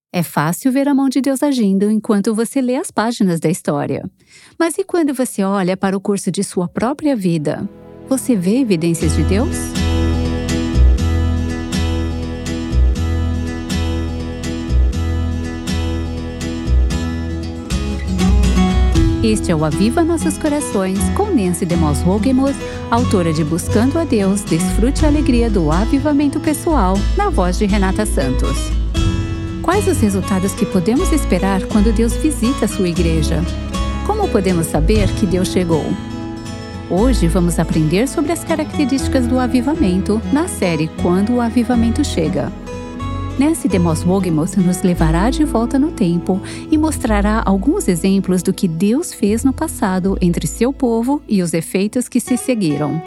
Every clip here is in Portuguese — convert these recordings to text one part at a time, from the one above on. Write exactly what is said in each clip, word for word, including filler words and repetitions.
É fácil ver a mão de Deus agindo enquanto você lê as páginas da história. Mas e quando você olha para o curso de sua própria vida? Você vê evidências de Deus? Este é o Aviva Nossos Corações, com Nancy DeMoss Wolgemuth, autora de Buscando a Deus, Desfrute a Alegria do Avivamento Pessoal, na voz de Renata Santos. Quais os resultados que podemos esperar quando Deus visita a sua igreja? Como podemos saber que Deus chegou? Hoje vamos aprender sobre as características do avivamento na série Quando o Avivamento Chega. Nancy DeMoss Wolgemuth nos levará de volta no tempo e mostrará alguns exemplos do que Deus fez no passado entre seu povo e os efeitos que se seguiram.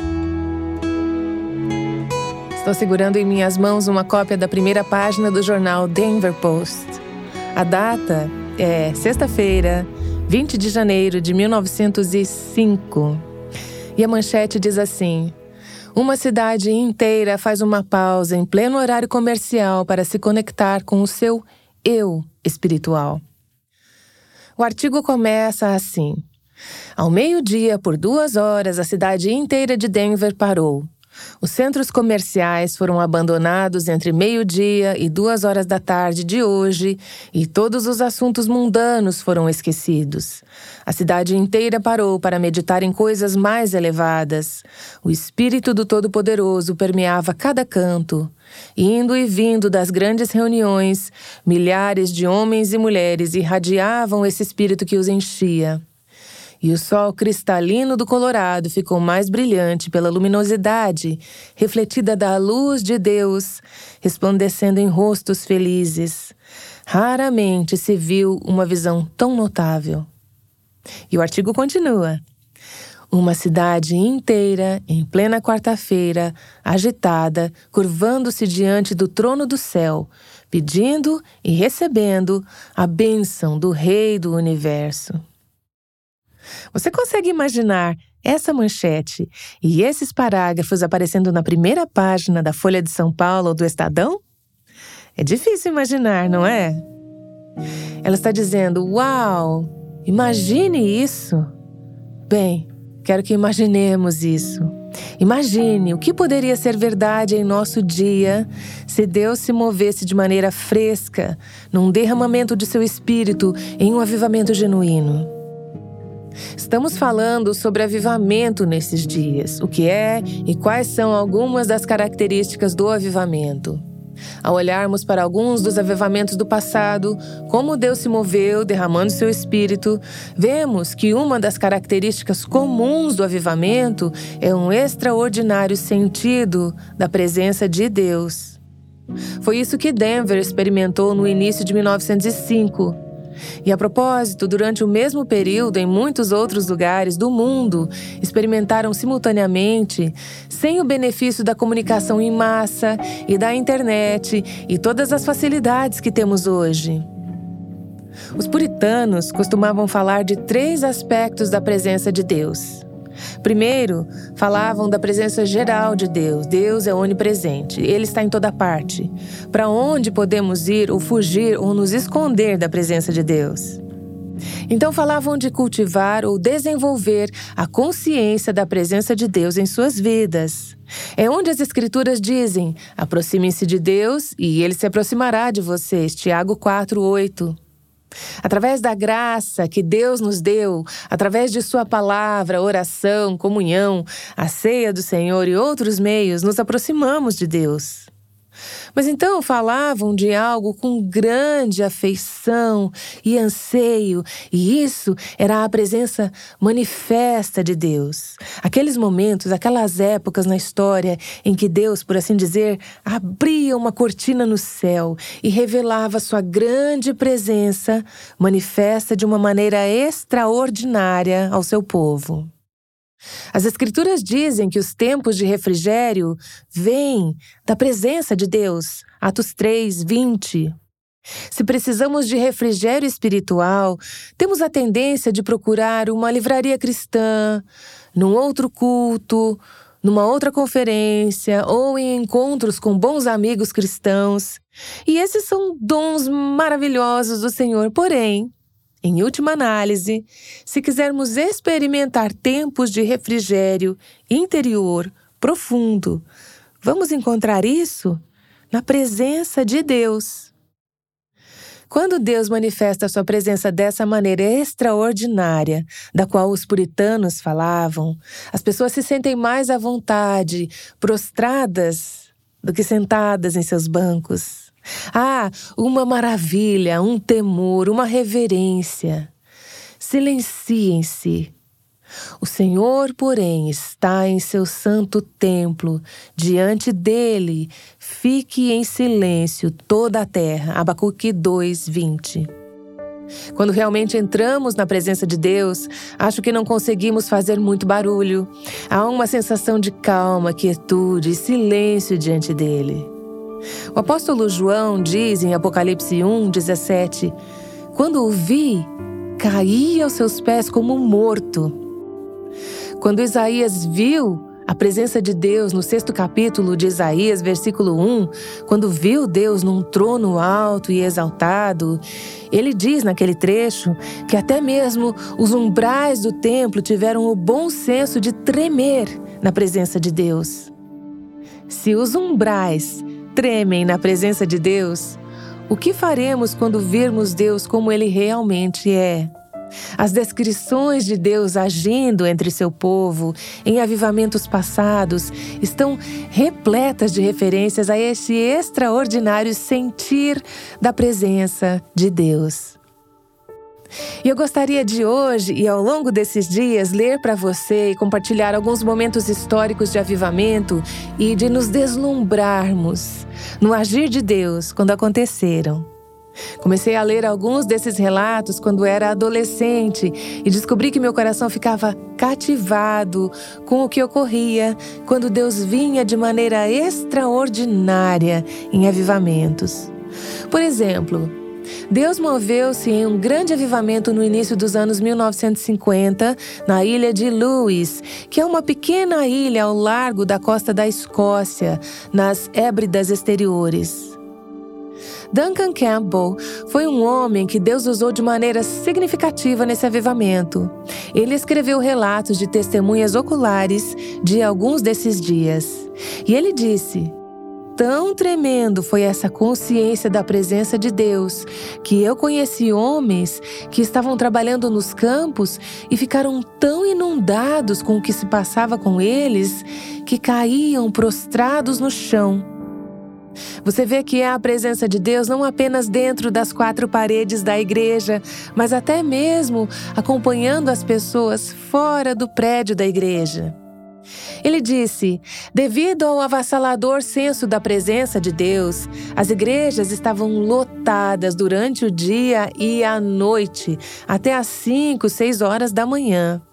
Estou segurando em minhas mãos uma cópia da primeira página do jornal Denver Post. A data é sexta-feira, vinte de janeiro de mil novecentos e cinco. E a manchete diz assim: uma cidade inteira faz uma pausa em pleno horário comercial para se conectar com o seu eu espiritual. O artigo começa assim: ao meio-dia, por duas horas, a cidade inteira de Denver parou. Os centros comerciais foram abandonados entre meio-dia e duas horas da tarde de hoje e todos os assuntos mundanos foram esquecidos. A cidade inteira parou para meditar em coisas mais elevadas. O Espírito do Todo-Poderoso permeava cada canto. Indo e vindo das grandes reuniões, milhares de homens e mulheres irradiavam esse Espírito que os enchia. E o sol cristalino do Colorado ficou mais brilhante pela luminosidade refletida da luz de Deus, resplandecendo em rostos felizes. Raramente se viu uma visão tão notável. E o artigo continua. Uma cidade inteira, em plena quarta-feira, agitada, curvando-se diante do trono do céu, pedindo e recebendo a bênção do Rei do Universo. Você consegue imaginar essa manchete e esses parágrafos aparecendo na primeira página da Folha de São Paulo ou do Estadão? É difícil imaginar, não é? Ela está dizendo, uau, imagine isso. Bem, quero que imaginemos isso. Imagine o que poderia ser verdade em nosso dia se Deus se movesse de maneira fresca, num derramamento de seu espírito, em um avivamento genuíno. Estamos falando sobre avivamento nesses dias, o que é e quais são algumas das características do avivamento. Ao olharmos para alguns dos avivamentos do passado, como Deus se moveu derramando seu espírito, vemos que uma das características comuns do avivamento é um extraordinário sentido da presença de Deus. Foi isso que Denver experimentou no início de mil novecentos e cinco. E a propósito, durante o mesmo período, em muitos outros lugares do mundo, experimentaram simultaneamente, sem o benefício da comunicação em massa e da internet e todas as facilidades que temos hoje. Os puritanos costumavam falar de três aspectos da presença de Deus. Primeiro, falavam da presença geral de Deus. Deus é onipresente, Ele está em toda parte. Para onde podemos ir ou fugir ou nos esconder da presença de Deus? Então falavam de cultivar ou desenvolver a consciência da presença de Deus em suas vidas. É onde as Escrituras dizem, aproximem-se de Deus e Ele se aproximará de vocês. Tiago quatro, oito. Através da graça que Deus nos deu, através de sua palavra, oração, comunhão, a ceia do Senhor e outros meios, nos aproximamos de Deus. Mas então falavam de algo com grande afeição e anseio, e isso era a presença manifesta de Deus. Aqueles momentos, aquelas épocas na história em que Deus, por assim dizer, abria uma cortina no céu e revelava sua grande presença manifesta de uma maneira extraordinária ao seu povo. As Escrituras dizem que os tempos de refrigério vêm da presença de Deus. Atos três, vinte. Se precisamos de refrigério espiritual, temos a tendência de procurar uma livraria cristã, num outro culto, numa outra conferência ou em encontros com bons amigos cristãos. E esses são dons maravilhosos do Senhor. Porém, em última análise, se quisermos experimentar tempos de refrigério interior profundo, vamos encontrar isso na presença de Deus. Quando Deus manifesta a sua presença dessa maneira extraordinária, da qual os puritanos falavam, as pessoas se sentem mais à vontade, prostradas, do que sentadas em seus bancos. Ah, uma maravilha, um temor, uma reverência. Silenciem-se. O Senhor, porém, está em seu santo templo. Diante dele, fique em silêncio toda a terra. Abacuque dois, vinte. Quando realmente entramos na presença de Deus, acho que não conseguimos fazer muito barulho. Há uma sensação de calma, quietude e silêncio diante dele. O apóstolo João diz em Apocalipse um, dezessete, quando o vi, caí aos seus pés como morto. Quando Isaías viu a presença de Deus no sexto capítulo de Isaías, versículo um, quando viu Deus num trono alto e exaltado, ele diz naquele trecho que até mesmo os umbrais do templo tiveram o bom senso de tremer na presença de Deus. Se os umbrais tremem na presença de Deus, o que faremos quando virmos Deus como Ele realmente é? As descrições de Deus agindo entre seu povo em avivamentos passados estão repletas de referências a esse extraordinário sentir da presença de Deus. E eu gostaria de hoje e ao longo desses dias ler para você e compartilhar alguns momentos históricos de avivamento e de nos deslumbrarmos no agir de Deus quando aconteceram. Comecei a ler alguns desses relatos quando era adolescente e descobri que meu coração ficava cativado com o que ocorria quando Deus vinha de maneira extraordinária em avivamentos. Por exemplo, Deus moveu-se em um grande avivamento no início dos anos mil novecentos e cinquenta, na ilha de Lewis, que é uma pequena ilha ao largo da costa da Escócia, nas Hébridas exteriores. Duncan Campbell foi um homem que Deus usou de maneira significativa nesse avivamento. Ele escreveu relatos de testemunhas oculares de alguns desses dias. E ele disse: tão tremendo foi essa consciência da presença de Deus, que eu conheci homens que estavam trabalhando nos campos e ficaram tão inundados com o que se passava com eles, que caíam prostrados no chão. Você vê que é a presença de Deus não apenas dentro das quatro paredes da igreja, mas até mesmo acompanhando as pessoas fora do prédio da igreja. Ele disse: devido ao avassalador senso da presença de Deus, as igrejas estavam lotadas durante o dia e à noite, até às cinco, seis horas da manhã.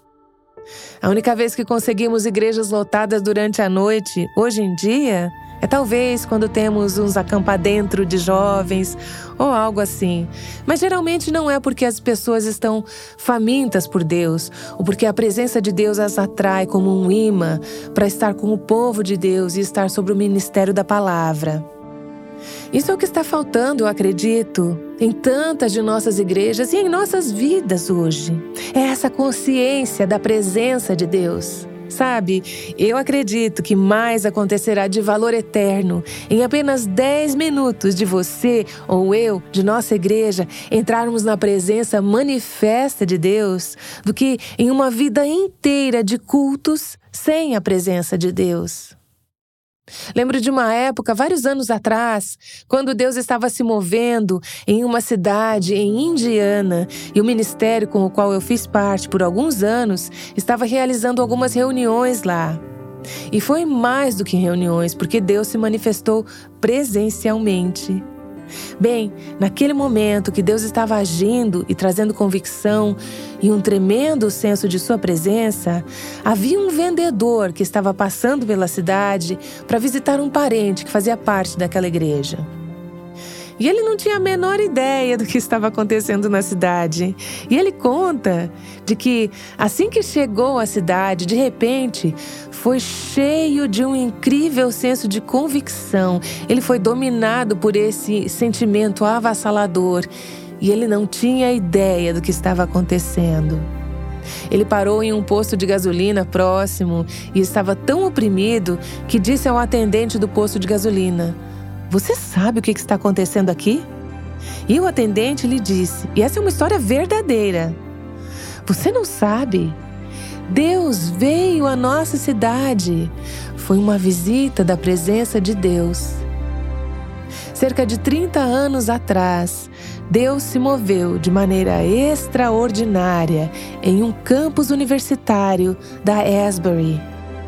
A única vez que conseguimos igrejas lotadas durante a noite, hoje em dia, é talvez quando temos uns acampa-dentro de jovens ou algo assim. Mas geralmente não é porque as pessoas estão famintas por Deus ou porque a presença de Deus as atrai como um imã para estar com o povo de Deus e estar sobre o ministério da palavra. Isso é o que está faltando, eu acredito, em tantas de nossas igrejas e em nossas vidas hoje. É essa consciência da presença de Deus. Sabe, eu acredito que mais acontecerá de valor eterno em apenas dez minutos de você ou eu, de nossa igreja, entrarmos na presença manifesta de Deus do que em uma vida inteira de cultos sem a presença de Deus. Lembro de uma época, vários anos atrás, quando Deus estava se movendo em uma cidade em Indiana e o ministério com o qual eu fiz parte por alguns anos estava realizando algumas reuniões lá. E foi mais do que reuniões, porque Deus se manifestou presencialmente. Bem, naquele momento que Deus estava agindo e trazendo convicção e um tremendo senso de sua presença, havia um vendedor que estava passando pela cidade para visitar um parente que fazia parte daquela igreja. E ele não tinha a menor ideia do que estava acontecendo na cidade. E ele conta de que, assim que chegou à cidade, de repente, foi cheio de um incrível senso de convicção. Ele foi dominado por esse sentimento avassalador e ele não tinha ideia do que estava acontecendo. Ele parou em um posto de gasolina próximo e estava tão oprimido que disse ao atendente do posto de gasolina: "Você sabe o que está acontecendo aqui?" E o atendente lhe disse, e essa é uma história verdadeira: "Você não sabe? Deus veio à nossa cidade. Foi uma visita da presença de Deus." Cerca de trinta anos atrás, Deus se moveu de maneira extraordinária em um campus universitário da Asbury.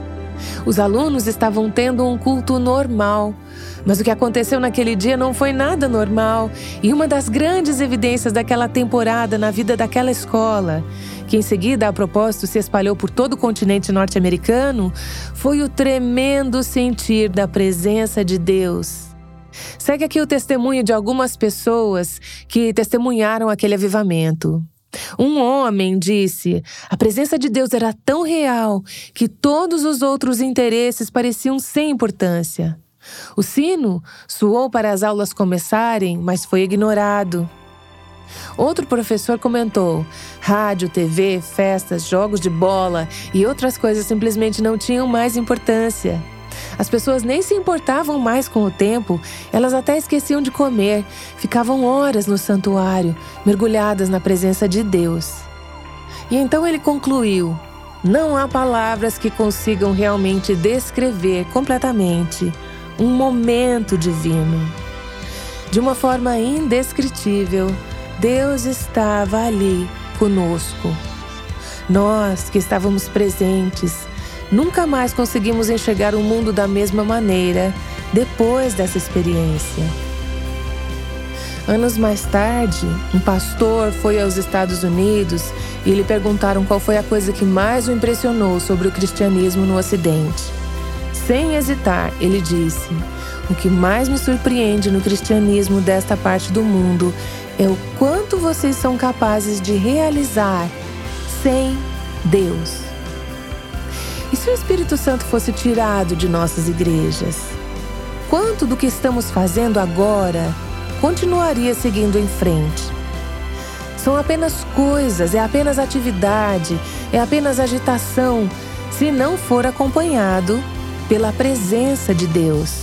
Os alunos estavam tendo um culto normal, mas o que aconteceu naquele dia não foi nada normal. E uma das grandes evidências daquela temporada na vida daquela escola, que em seguida, a propósito, se espalhou por todo o continente norte-americano, foi o tremendo sentir da presença de Deus. Segue aqui o testemunho de algumas pessoas que testemunharam aquele avivamento. Um homem disse: "A presença de Deus era tão real que todos os outros interesses pareciam sem importância. O sino soou para as aulas começarem, mas foi ignorado." Outro professor comentou: rádio, T V, festas, jogos de bola e outras coisas simplesmente não tinham mais importância. As pessoas nem se importavam mais com o tempo, elas até esqueciam de comer, ficavam horas no santuário, mergulhadas na presença de Deus. E então ele concluiu: não há palavras que consigam realmente descrever completamente um momento divino. De uma forma indescritível, Deus estava ali conosco. Nós que estávamos presentes, nunca mais conseguimos enxergar o mundo da mesma maneira depois dessa experiência. Anos mais tarde, um pastor foi aos Estados Unidos e lhe perguntaram qual foi a coisa que mais o impressionou sobre o cristianismo no Ocidente. Sem hesitar, ele disse: "O que mais me surpreende no cristianismo desta parte do mundo é o quanto vocês são capazes de realizar sem Deus." E se o Espírito Santo fosse tirado de nossas igrejas? Quanto do que estamos fazendo agora continuaria seguindo em frente? São apenas coisas, é apenas atividade, é apenas agitação, se não for acompanhado pela presença de Deus.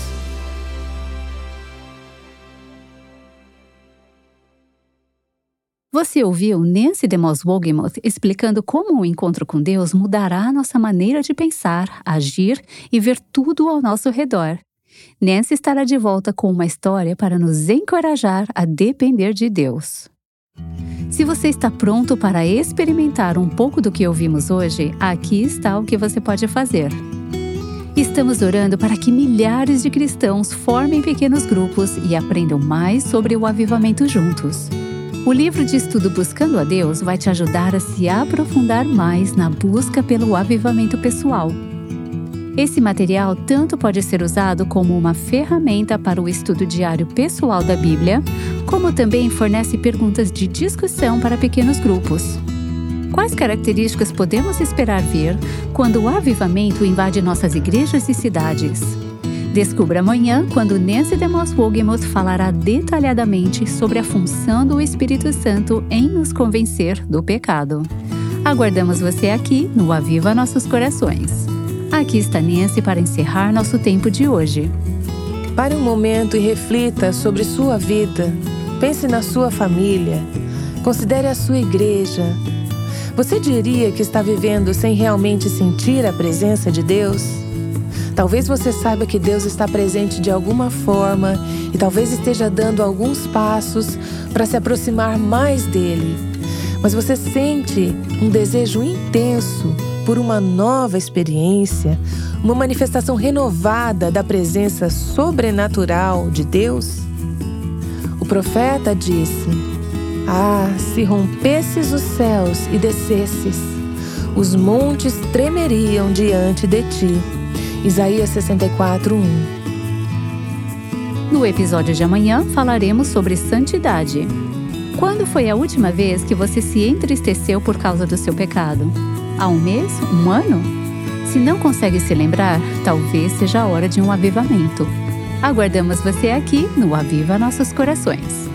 Você ouviu Nancy DeMoss Wolgemuth explicando como o encontro com Deus mudará a nossa maneira de pensar, agir e ver tudo ao nosso redor. Nancy estará de volta com uma história para nos encorajar a depender de Deus. Se você está pronto para experimentar um pouco do que ouvimos hoje, aqui está o que você pode fazer. Estamos orando para que milhares de cristãos formem pequenos grupos e aprendam mais sobre o avivamento juntos. O livro de estudo Buscando a Deus vai te ajudar a se aprofundar mais na busca pelo avivamento pessoal. Esse material tanto pode ser usado como uma ferramenta para o estudo diário pessoal da Bíblia, como também fornece perguntas de discussão para pequenos grupos. Quais características podemos esperar ver quando o avivamento invade nossas igrejas e cidades? Descubra amanhã quando Nancy DeMoss Wolgemuth falará detalhadamente sobre a função do Espírito Santo em nos convencer do pecado. Aguardamos você aqui no Aviva Nossos Corações. Aqui está Nancy para encerrar nosso tempo de hoje. Pare um momento e reflita sobre sua vida. Pense na sua família. Considere a sua igreja. Você diria que está vivendo sem realmente sentir a presença de Deus? Talvez você saiba que Deus está presente de alguma forma e talvez esteja dando alguns passos para se aproximar mais dele. Mas você sente um desejo intenso por uma nova experiência, uma manifestação renovada da presença sobrenatural de Deus? O profeta disse: "Ah, se rompesses os céus e descesses, os montes tremeriam diante de ti." Isaías sessenta e quatro, um. No episódio de amanhã, falaremos sobre santidade. Quando foi a última vez que você se entristeceu por causa do seu pecado? Há um mês? Um ano? Se não consegue se lembrar, talvez seja a hora de um avivamento. Aguardamos você aqui no Aviva Nossos Corações.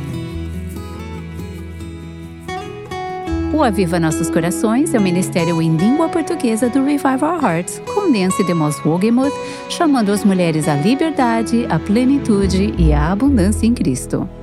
O Aviva Nossos Corações é o ministério em língua portuguesa do Revive Our Hearts, com Nancy DeMoss Wogemuth, chamando as mulheres à liberdade, à plenitude e à abundância em Cristo.